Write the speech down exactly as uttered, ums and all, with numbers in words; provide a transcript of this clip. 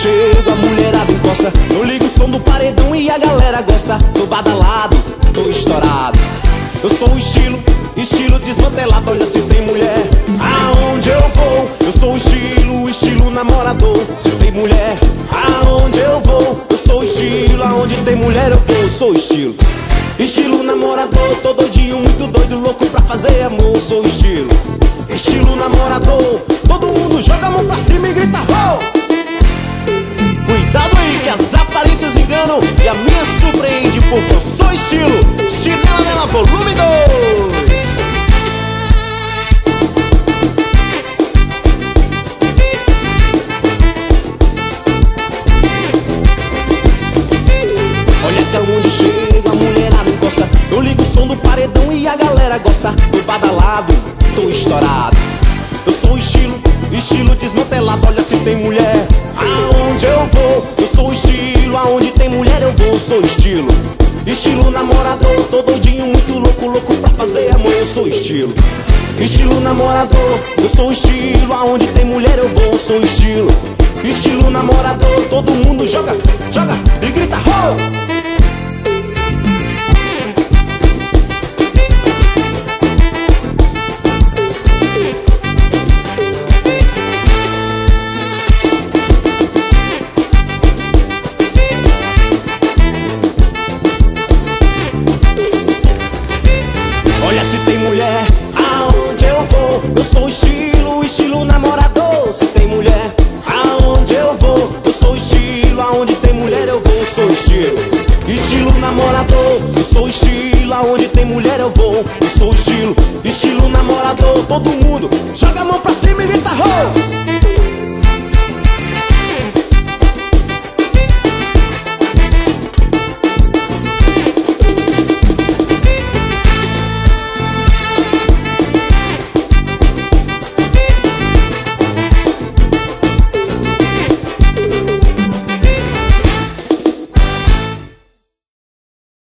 chego, a mulherada encosta. Eu ligo o som do paredão e a galera gosta. Tô badalado, tô estourado. Eu sou o estilo, estilo desmantelado. Olha se tem mulher, aonde eu vou. Eu sou o estilo, estilo namorador. Se tem mulher, aonde eu vou. Eu sou o estilo, aonde tem mulher eu vou. Eu sou o estilo, estilo namorador. Tô doidinho, muito doido, louco pra fazer amor. Eu sou o estilo, estilo namorador. Todo mundo joga a mão pra cima e grita oh! Cuidado aí que as aparências enganam e a minha surpreende, porque eu sou estilo. Chinela nela, volume dois. Olha até onde chega, a mulherada encosta. Eu ligo o som do paredão e a galera gosta. Tô badalado, tô estourado. Eu sou o estilo, estilo desmantelado. Olha se tem mulher, aonde eu vou. Eu sou o estilo, aonde tem mulher eu vou. Eu sou o estilo, estilo namorador. Tô doidinho, muito louco, louco pra fazer amor. Eu sou o estilo, estilo namorador. Eu sou o estilo, aonde tem mulher eu vou. Eu sou o estilo, estilo namorador. Todo mundo joga, joga e grita ho! Olha se tem mulher, aonde eu vou. Eu sou o estilo, estilo namorador. Se tem mulher, aonde eu vou. Eu sou o estilo, aonde tem mulher eu vou. Eu sou o estilo, estilo namorador. Eu sou o estilo, aonde tem mulher eu vou. Eu sou o estilo, estilo namorador. Todo mundo joga a mão pra cima e grita ho!